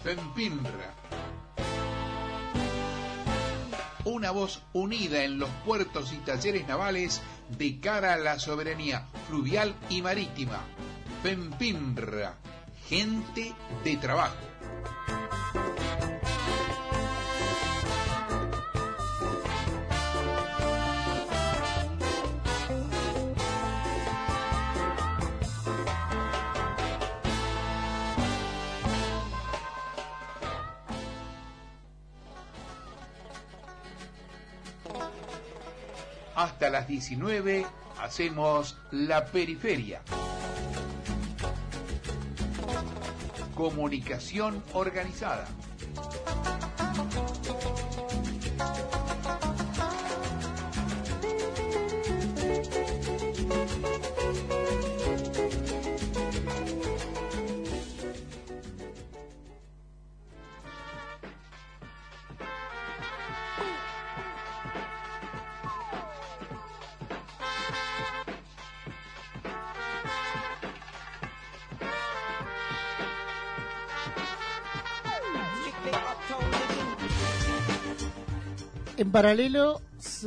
FEMPINRA. Una voz unida en los puertos y talleres navales de cara a la soberanía fluvial y marítima. FEMPINRA, gente de trabajo. Hasta las 19 hacemos La Periferia. Comunicación organizada. En paralelo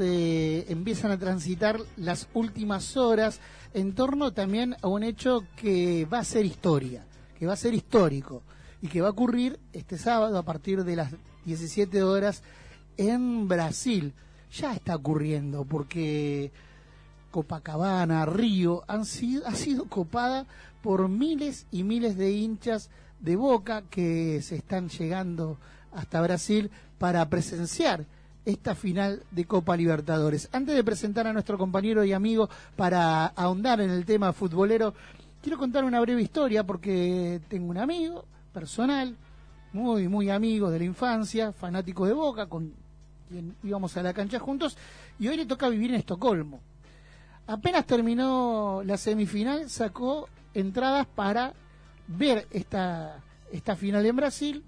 se empiezan a transitar las últimas horas en torno también a un hecho que va a ser historia, que va a ser histórico y que va a ocurrir este sábado a partir de las 17 horas en Brasil. Ya está ocurriendo porque Copacabana, Río, ha sido copada por miles y miles de hinchas de Boca que se están llegando hasta Brasil para presenciar esta final de Copa Libertadores. Antes de presentar a nuestro compañero y amigo para ahondar en el tema futbolero, quiero contar una breve historia porque tengo un amigo personal, muy amigo de la infancia, fanático de Boca, con quien íbamos a la cancha juntos, y hoy le toca vivir en Estocolmo. Apenas terminó la semifinal, sacó entradas para ver esta final en Brasil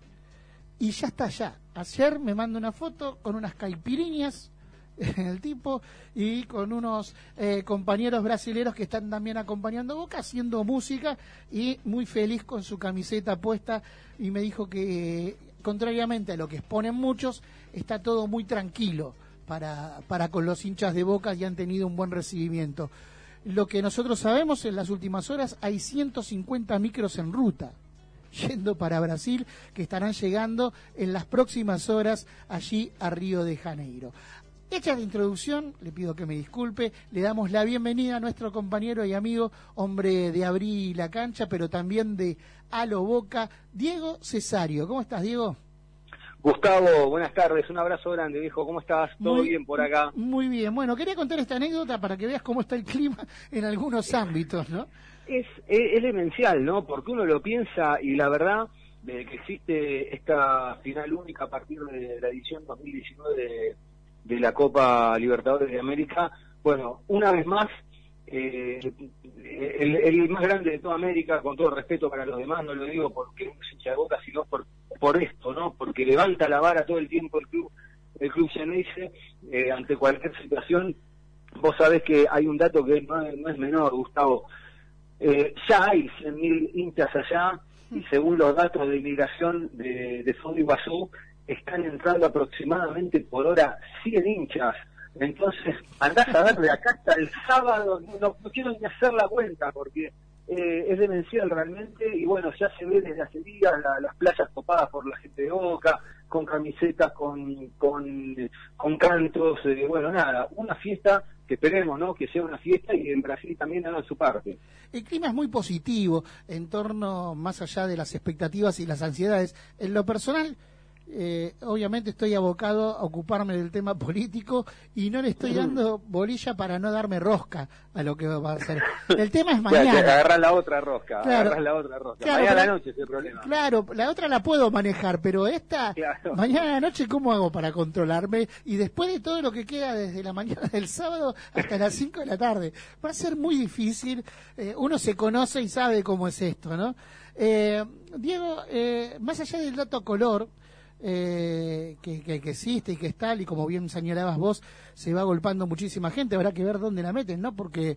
y ya está allá. Ayer me manda una foto con unas caipiriñas el tipo y con unos compañeros brasileros que están también acompañando a Boca haciendo música y muy feliz con su camiseta puesta, y me dijo que contrariamente a lo que exponen muchos, está todo muy tranquilo para con los hinchas de Boca y han tenido un buen recibimiento. Lo que nosotros sabemos, en las últimas horas hay 150 micros en ruta yendo para Brasil, que estarán llegando en las próximas horas allí a Río de Janeiro. Hecha la introducción, le pido que me disculpe, le damos la bienvenida a nuestro compañero y amigo, hombre de Abrí la Cancha, pero también de Alo Boca, Diego Cesario. ¿Cómo estás, Diego? Gustavo, buenas tardes, un abrazo grande, viejo, ¿cómo estás? ¿Todo bien por acá? Muy bien, bueno, quería contar esta anécdota para que veas cómo está el clima en algunos ámbitos, ¿no? Es demencial, ¿no? Porque uno lo piensa y la verdad, desde que existe esta final única a partir de la edición 2019 de la Copa Libertadores de América, bueno, una vez más, el más grande de toda América, con todo respeto para los demás, no lo digo porque es hincha de Boca, sino por esto, ¿no? Porque levanta la vara todo el tiempo el club Xeneize, ante cualquier situación. Vos sabés que hay un dato que no es menor, Gustavo. Ya hay 100.000 hinchas allá y según los datos de inmigración de Foz de Iguazú están entrando aproximadamente por hora 100 hinchas. Entonces andás a ver de acá hasta el sábado, no quiero ni hacer la cuenta porque es demencial realmente. Y bueno, ya se ve desde hace días las playas copadas por la gente de Boca, con camisetas, con cantos, bueno, nada, una fiesta que esperemos, ¿no?, que sea una fiesta y en Brasil también hagan su parte. El clima es muy positivo en torno, más allá de las expectativas y las ansiedades. En lo personal, obviamente estoy abocado a ocuparme del tema político y no le estoy dando bolilla para no darme rosca a lo que va a hacer. El tema es mañana. Agarrás la otra rosca, claro, Claro, mañana a la noche es el problema. Claro, la otra la puedo manejar, pero esta, claro, mañana a la noche, ¿cómo hago para controlarme? Y después de todo lo que queda desde la mañana del sábado hasta las 5 de la tarde, va a ser muy difícil. Uno se conoce y sabe cómo es esto, ¿no? Diego, más allá del dato color, que existe y que es tal, y como bien señalabas vos, se va agolpando muchísima gente, habrá que ver dónde la meten, ¿no? Porque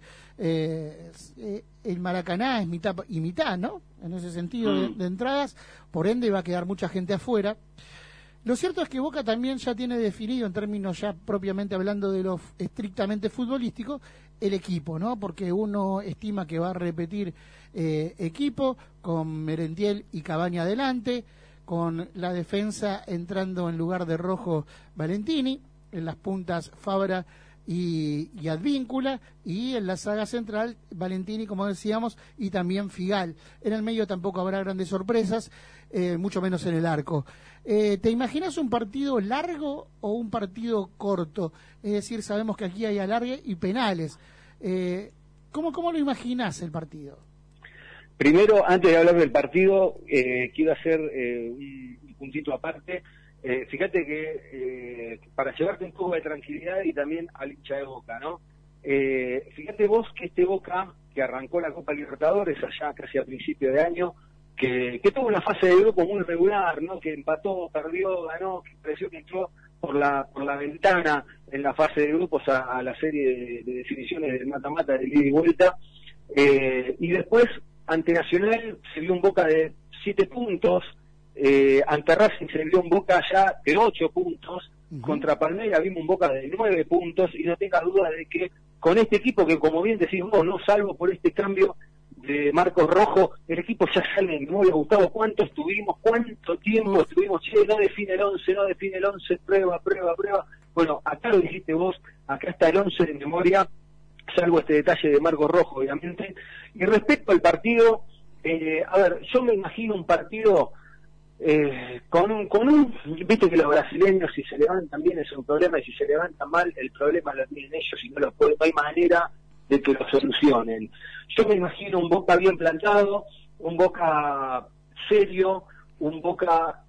el Maracaná es mitad y mitad, ¿no? En ese sentido de entradas, por ende va a quedar mucha gente afuera. Lo cierto es que Boca también ya tiene definido, en términos ya propiamente hablando de lo estrictamente futbolístico, el equipo, ¿no? Porque uno estima que va a repetir equipo con Merentiel y Cabaña adelante, con la defensa entrando en lugar de Rojo Valentini, en las puntas Fabra y Advíncula, y en la saga central Valentini, como decíamos, y también Figal. En el medio tampoco habrá grandes sorpresas, mucho menos en el arco. ¿Te imaginas un partido largo o un partido corto? Es decir, sabemos que aquí hay alargue y penales. ¿Cómo lo imaginas el partido? Primero, antes de hablar del partido, quiero hacer un puntito aparte. Fíjate que para llevarte un poco de tranquilidad y también al hincha de Boca, ¿no? Fíjate vos que este Boca, que arrancó la Copa Libertadores allá casi a principio de año, que tuvo una fase de grupo muy regular, ¿no? Que empató, perdió, ganó, que pareció que entró por la ventana en la fase de grupos a la serie de definiciones del mata-mata de ida y vuelta, y después ante Nacional se vio un Boca de 7 puntos, ante Racing se vio un Boca ya de 8 puntos, contra Palmeiras vimos un Boca de 9 puntos, y no tengas duda de que con este equipo, que como bien decís vos, no salvo por este cambio de Marcos Rojo, el equipo ya sale de memoria. Gustavo, ¿cuánto estuvimos? ¿Cuánto tiempo estuvimos? Che, no define el 11, prueba. Bueno, acá lo dijiste vos, acá está el 11 de memoria, salvo este detalle de Marcos Rojo, obviamente. Y respecto al partido, a ver, yo me imagino un partido con un, viste que los brasileños, si se levantan bien es un problema, y si se levantan mal, el problema lo tienen ellos y no hay manera de que lo solucionen. Yo me imagino un Boca bien plantado, un Boca serio, un Boca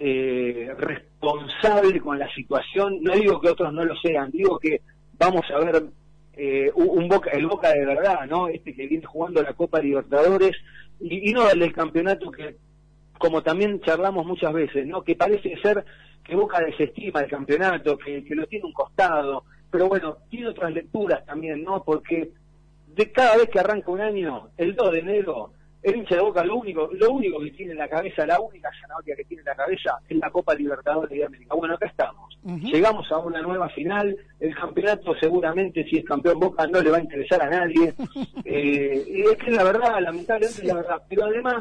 responsable con la situación. No digo que otros no lo sean, digo que vamos a ver un Boca, el Boca de verdad, ¿no? Este que viene jugando la Copa Libertadores y no el del campeonato, que como también charlamos muchas veces, ¿no? Que parece ser que Boca desestima el campeonato, que lo tiene un costado, pero bueno, tiene otras lecturas también, ¿no? Porque de cada vez que arranca un año, el 2 de enero, el hincha de Boca lo único que tiene en la cabeza, la única zanahoria que tiene en la cabeza es la Copa Libertadores de América. Bueno, acá estamos. Llegamos a una nueva final, el campeonato seguramente, si es campeón Boca, no le va a interesar a nadie. Y es que la verdad, lamentablemente es la verdad. Pero además,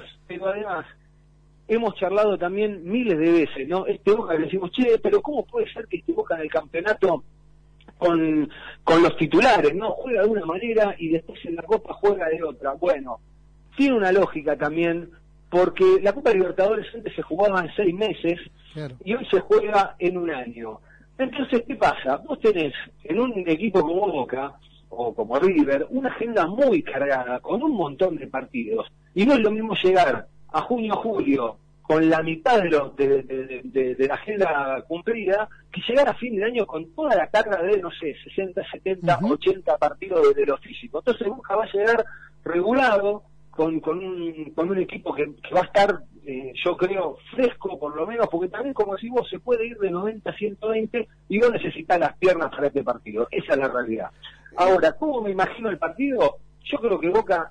hemos charlado también miles de veces, ¿no? Este Boca le decimos, che, pero ¿cómo puede ser que este Boca en el campeonato con los titulares, ¿no? Juega de una manera y después en la Copa juega de otra? Bueno, tiene una lógica también, porque la Copa Libertadores antes se jugaba en 6 meses, claro, y hoy se juega en un año. Entonces, ¿qué pasa? Vos tenés en un equipo como Boca o como River una agenda muy cargada, con un montón de partidos, y no es lo mismo llegar a junio, julio, con la mitad de la agenda cumplida, que llegar a fin de año con toda la carga de, no sé, 60, 70, 80 partidos de lo físico. Entonces Boca va a llegar regulado, con un equipo que va a estar, yo creo, fresco por lo menos, porque también, como decís vos, se puede ir de 90 a 120 y no necesita las piernas para este partido. Esa es la realidad. Ahora, ¿cómo me imagino el partido? Yo creo que Boca,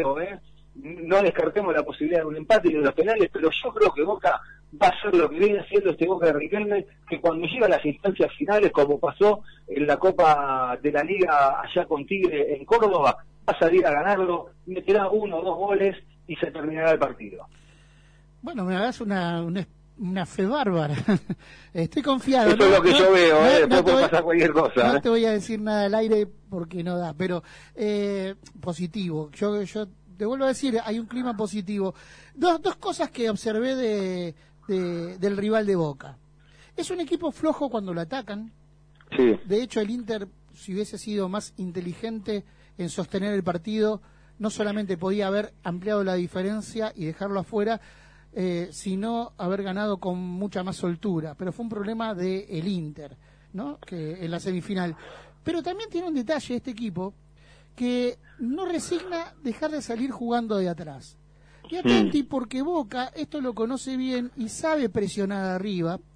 no descartemos la posibilidad de un empate y de los penales, pero yo creo que Boca va a hacer lo que viene haciendo este Boca de Riquelme, que cuando llega a las instancias finales, como pasó en la Copa de la Liga allá con Tigre en Córdoba, va a salir a ganarlo, meterá 1 o 2 goles y se terminará el partido. Bueno, me hagas una fe bárbara. Estoy confiado. Eso es lo que yo veo, después puede pasar cualquier cosa. No te voy a decir nada al aire porque no da, pero positivo. Yo te vuelvo a decir, hay un clima positivo. Dos cosas que observé del rival de Boca. Es un equipo flojo cuando lo atacan. Sí. De hecho, el Inter, si hubiese sido más inteligente en sostener el partido, no solamente podía haber ampliado la diferencia y dejarlo afuera, sino haber ganado con mucha más soltura. Pero fue un problema del Inter, ¿no? Que en la semifinal. Pero también tiene un detalle este equipo, que no resigna dejar de salir jugando de atrás. Y atenti, porque Boca esto lo conoce bien y sabe presionar arriba,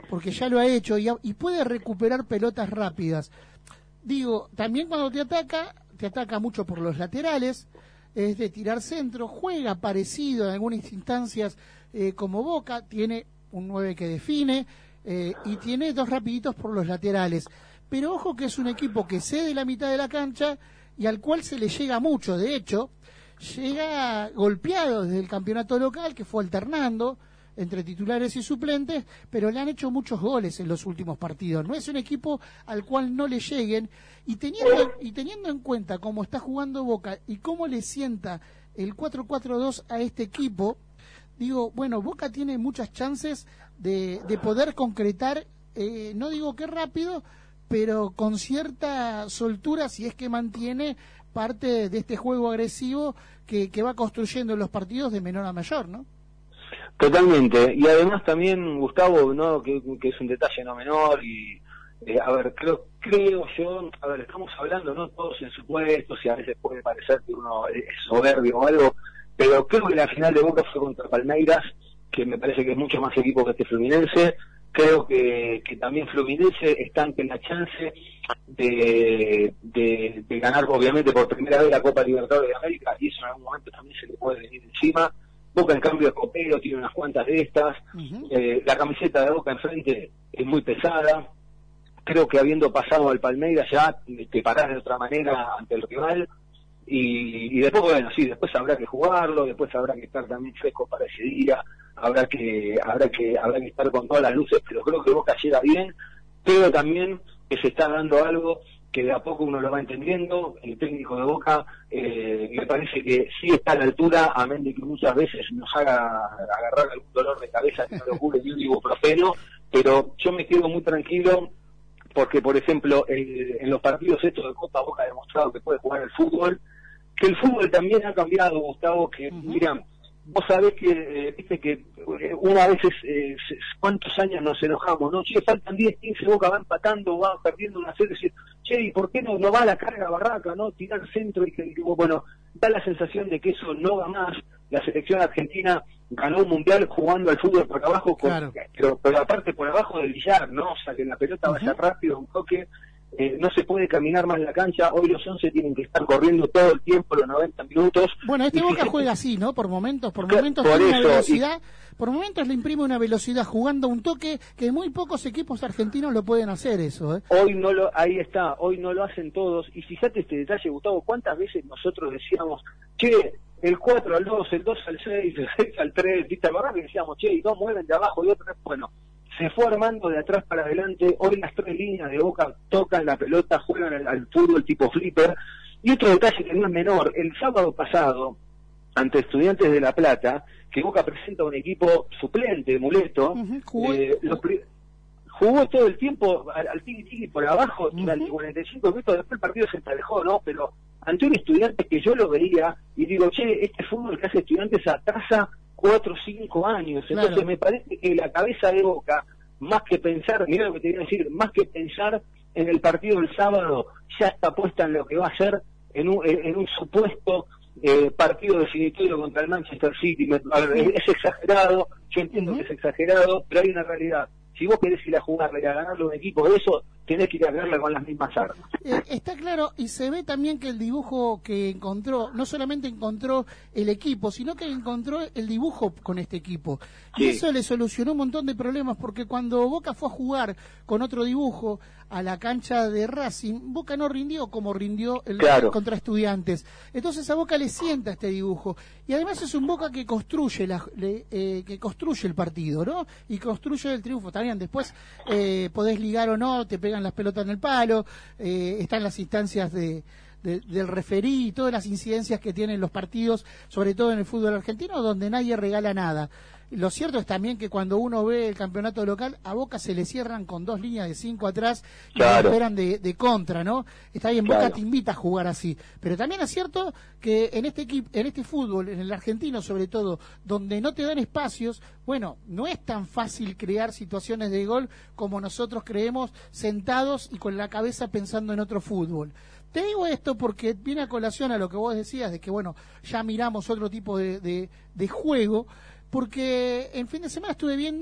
porque ya lo ha hecho y puede recuperar pelotas rápidas. Digo, también cuando te ataca mucho por los laterales, es de tirar centro, juega parecido en algunas instancias como Boca, tiene un 9 que define y tiene 2 rapiditos por los laterales. Pero ojo que es un equipo que cede la mitad de la cancha y al cual se le llega mucho. De hecho, llega golpeado desde el campeonato local, que fue alternando entre titulares y suplentes, pero le han hecho muchos goles en los últimos partidos. No es un equipo al cual no le lleguen, y teniendo en cuenta cómo está jugando Boca y cómo le sienta el 4-4-2 a este equipo, digo, bueno, Boca tiene muchas chances de poder concretar, no digo que rápido, pero con cierta soltura, si es que mantiene parte de este juego agresivo que va construyendo en los partidos de menor a mayor, ¿no? Totalmente, y además también, Gustavo, ¿no? que es un detalle no menor, y a ver, creo yo, a ver, estamos hablando, no todos en supuestos, y a veces puede parecer que uno es soberbio o algo, pero creo que la final de Boca fue contra Palmeiras, que me parece que es mucho más equipo que este Fluminense. Creo que también Fluminense está ante la chance de ganar, obviamente, por primera vez la Copa Libertadores de América, y eso en algún momento también se le puede venir encima. Boca, en cambio, es copero, tiene unas cuantas de estas. La camiseta de Boca enfrente es muy pesada. Creo que habiendo pasado al Palmeiras ya te parás de otra manera ante el rival. Y después, bueno, sí, después habrá que jugarlo, después habrá que estar también fresco para ese día, habrá que estar con todas las luces, pero creo que Boca llega bien. Creo también que se está dando algo que de a poco uno lo va entendiendo. El técnico de Boca me parece que sí está a la altura, amén de que muchas veces nos haga agarrar algún dolor de cabeza que no le ocurre ni un ibuprofeno, pero yo me quedo muy tranquilo porque, por ejemplo, en los partidos estos de Copa, Boca ha demostrado que puede jugar al fútbol, que el fútbol también ha cambiado, Gustavo, que mira, vos sabés que, viste que una vez cuántos años nos enojamos, ¿no? Che, faltan 10, 15, Boca va empatando, va perdiendo una serie, decir, che, ¿y por qué no va a la carga Barraca, no? Tirar centro y que, bueno, da la sensación de que eso no va más. La selección argentina ganó un mundial jugando al fútbol por abajo, Claro. pero aparte por abajo del billar, ¿no? O sea, que la pelota vaya rápido, un toque. No se puede caminar más en la cancha. Hoy los 11 tienen que estar corriendo todo el tiempo, los 90 minutos. Bueno, Boca juega así, ¿no? Por momentos tiene una velocidad, por momentos le imprime una velocidad jugando un toque que muy pocos equipos argentinos lo pueden hacer eso, ¿eh? Ahí está, hoy no lo hacen todos. Y fíjate este detalle, Gustavo, cuántas veces nosotros decíamos, che, el 4 al 2, el 2 al 6, el 6 al 3, ¿viste? La verdad que decíamos, che, y dos mueven de abajo y otro, bueno, se fue armando de atrás para adelante. Hoy las 3 líneas de Boca tocan la pelota, juegan al fútbol tipo flipper. Y otro detalle que no es menor, el sábado pasado, ante Estudiantes de La Plata, que Boca presenta un equipo suplente, Muleto, jugó todo el tiempo al tiki-tiki por abajo durante 45 minutos, después el partido se emparejó, ¿no? Pero ante un Estudiante que yo lo veía y digo, che, este fútbol que hace Estudiantes atrasa 4 o 5 años. Entonces claro, me parece que la cabeza de Boca, más que pensar, mira lo que te voy a decir, más que pensar en el partido del sábado, ya está puesta en lo que va a ser en un supuesto partido definitorio contra el Manchester City. Es exagerado, yo entiendo que es exagerado, pero hay una realidad. Si vos querés ir a jugarle y a ganarle a un equipo de eso, tenés que ir a ganarle con las mismas armas. Está claro, y se ve también que el dibujo que encontró, no solamente encontró el equipo, sino que encontró el dibujo con este equipo. Sí. Y eso le solucionó un montón de problemas, porque cuando Boca fue a jugar con otro dibujo a la cancha de Racing, Boca no rindió como rindió el contra Estudiantes. Entonces a Boca le sienta este dibujo. Y además es un Boca que construye que construye el partido, ¿no? Y construye el triunfo. También después podés ligar o no, te pegan las pelotas en el palo, están las instancias del referí y todas las incidencias que tienen los partidos, sobre todo en el fútbol argentino, donde nadie regala nada. Lo cierto es también que cuando uno ve el campeonato local, a Boca se le cierran con 2 líneas de 5 atrás y lo esperan de contra, ¿no? Está bien, Boca te invita a jugar así, pero también es cierto que en este fútbol, en el argentino sobre todo, donde no te dan espacios, bueno, no es tan fácil crear situaciones de gol como nosotros creemos sentados y con la cabeza pensando en otro fútbol. Te digo esto porque viene a colación a lo que vos decías, de que bueno, ya miramos otro tipo de juego, porque en fin de semana estuve viendo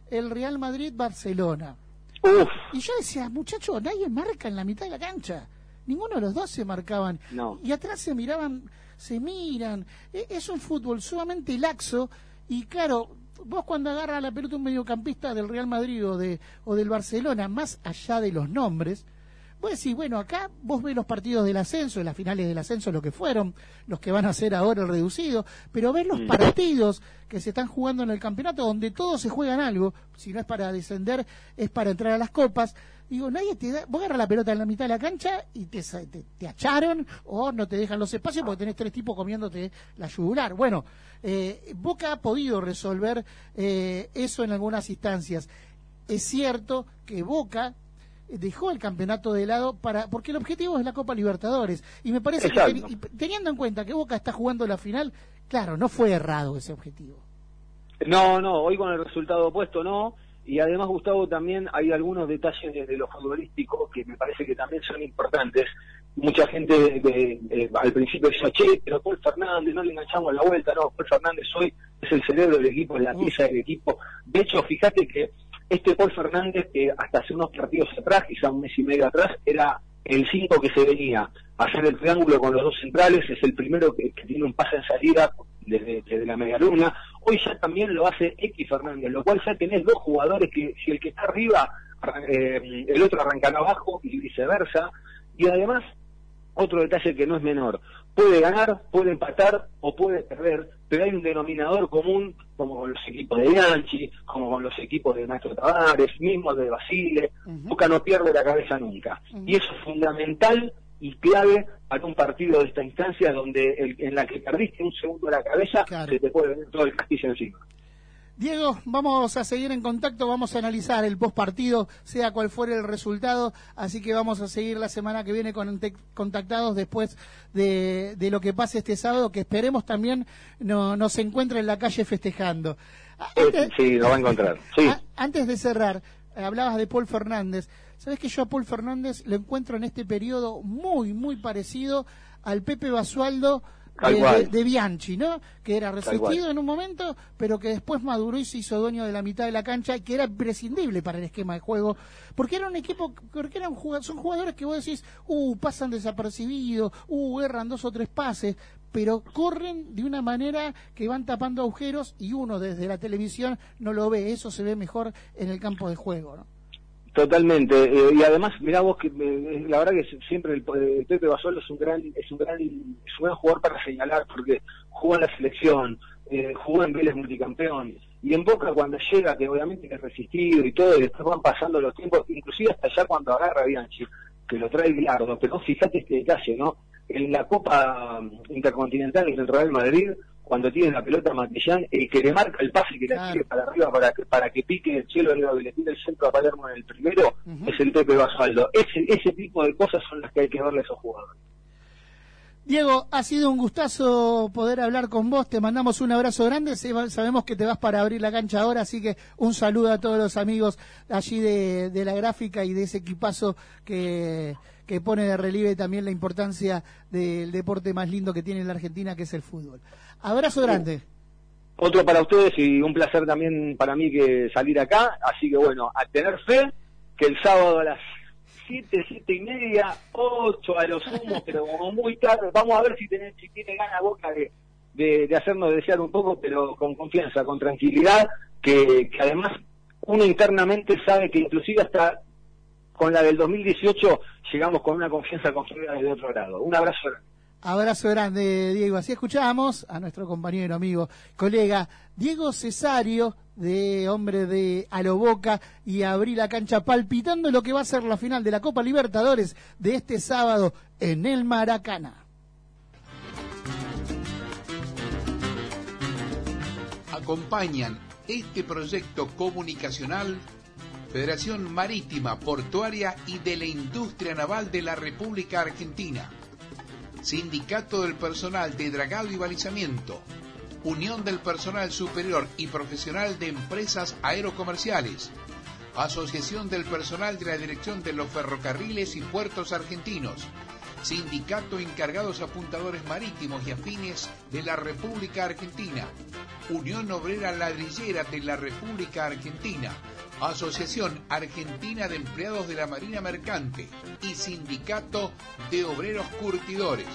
el Real Madrid-Barcelona. Uf. Y yo decía, muchachos, nadie marca en la mitad de la cancha. Ninguno de los dos se marcaban. No. Y atrás se miraban, se miran. Es un fútbol sumamente laxo. Y claro, vos cuando agarras la pelota un mediocampista del Real Madrid o del Barcelona, más allá de los nombres, vos decís, bueno, acá vos ves los partidos del ascenso, las finales del ascenso, lo que fueron, los que van a ser ahora el reducido, pero ves los partidos que se están jugando en el campeonato, donde todos se juegan algo, si no es para descender, es para entrar a las copas. Digo, nadie te da, vos agarras la pelota en la mitad de la cancha y te acharon o no te dejan los espacios porque tenés 3 tipos comiéndote la yugular. Bueno, Boca ha podido resolver eso en algunas instancias. Es cierto que Boca dejó el campeonato de lado porque el objetivo es la Copa Libertadores, y me parece que teniendo en cuenta que Boca está jugando la final, claro, no fue errado ese objetivo. No, hoy con el resultado opuesto no. Y además, Gustavo, también hay algunos detalles de lo futbolístico que me parece que también son importantes. Mucha gente al principio decía, che, pero Paul Fernández, no le enganchamos la vuelta. No, Paul Fernández hoy es el cerebro del equipo, es la pieza del equipo. De hecho, fíjate que Paul Fernández, que hasta hace unos partidos atrás, quizá un mes y medio atrás, era el 5 que se venía a hacer el triángulo con los dos centrales, es el primero que tiene un pase en salida desde la media luna. Hoy ya también lo hace X Fernández, lo cual ya tenés 2 jugadores que si el que está arriba, el otro arrancará abajo y viceversa. Y además, otro detalle que no es menor, puede ganar, puede empatar o puede perder, pero hay un denominador común, como con los equipos de Bianchi, como con los equipos de Nacho Tavares, mismo de Basile. Boca no pierde la cabeza nunca. Y eso es fundamental y clave para un partido de esta instancia donde en la que perdiste un segundo la cabeza, claro, se te puede venir todo el castillo encima. Diego, vamos a seguir en contacto, vamos a analizar el postpartido, sea cual fuere el resultado, así que vamos a seguir la semana que viene contactados después de lo que pase este sábado, que esperemos también nos encuentre en la calle festejando. Sí, lo va a encontrar. Sí. Antes de cerrar, hablabas de Paul Fernández. ¿Sabés que yo a Paul Fernández lo encuentro en este periodo muy, muy parecido al Pepe Basualdo de Bianchi, ¿no? Que era resistido en un momento, pero que después maduró y se hizo dueño de la mitad de la cancha, y que era imprescindible para el esquema de juego, porque era un equipo, porque son jugadores que vos decís, pasan desapercibidos, erran 2 o 3 pases, pero corren de una manera que van tapando agujeros y uno desde la televisión no lo ve. Eso se ve mejor en el campo de juego, ¿no? Totalmente, y además mirá vos que la verdad que siempre el Pepe Basualdo es un gran jugador para señalar, porque jugó en la selección, jugó en Vélez multicampeón, y en Boca cuando llega, que obviamente es resistido y todo, y después van pasando los tiempos, inclusive hasta allá cuando agarra a Bianchi, que lo trae Bilardo, pero fíjate este detalle, ¿no? En la Copa Intercontinental del Real Madrid, cuando tiene la pelota Matillán, el que le marca el pase que la tire para arriba para que pique el cielo y le tire el centro a Palermo en el primero, es el Pepe Basualdo. Ese tipo de cosas son las que hay que verle a esos jugadores. Diego, ha sido un gustazo poder hablar con vos, te mandamos un abrazo grande, sabemos que te vas para abrir la cancha ahora, así que un saludo a todos los amigos allí de la gráfica y de ese equipazo que pone de relieve también la importancia del deporte más lindo que tiene la Argentina, que es el fútbol. Abrazo grande. Otro para ustedes y un placer también para mí que salir acá, así que bueno, a tener fe que el sábado a las 7:30, 8 a lo sumo, pero como muy tarde, vamos a ver si tiene ganas Boca de hacernos desear un poco, pero con confianza, con tranquilidad, que además uno internamente sabe que inclusive hasta con la del 2018 llegamos con una confianza construida desde otro lado. Un abrazo grande. Abrazo grande, Diego. Así escuchábamos a nuestro compañero, amigo, colega Diego Cesario, hombre de A lo Boca, y abrí la cancha palpitando lo que va a ser la final de la Copa Libertadores de este sábado en el Maracaná. Acompañan este proyecto comunicacional Federación Marítima, Portuaria y de la Industria Naval de la República Argentina, Sindicato del Personal de Dragado y Balizamiento, Unión del Personal Superior y Profesional de Empresas Aerocomerciales, Asociación del Personal de la Dirección de los Ferrocarriles y Puertos Argentinos, Sindicato Encargados Apuntadores Marítimos y Afines de la República Argentina, Unión Obrera Ladrillera de la República Argentina, Asociación Argentina de Empleados de la Marina Mercante y Sindicato de Obreros Curtidores.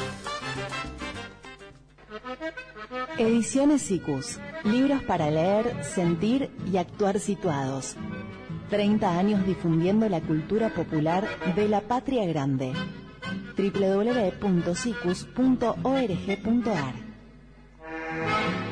Ediciones Sikus, libros para leer, sentir y actuar situados. 30 años difundiendo la cultura popular de la patria grande. www.sikus.org.ar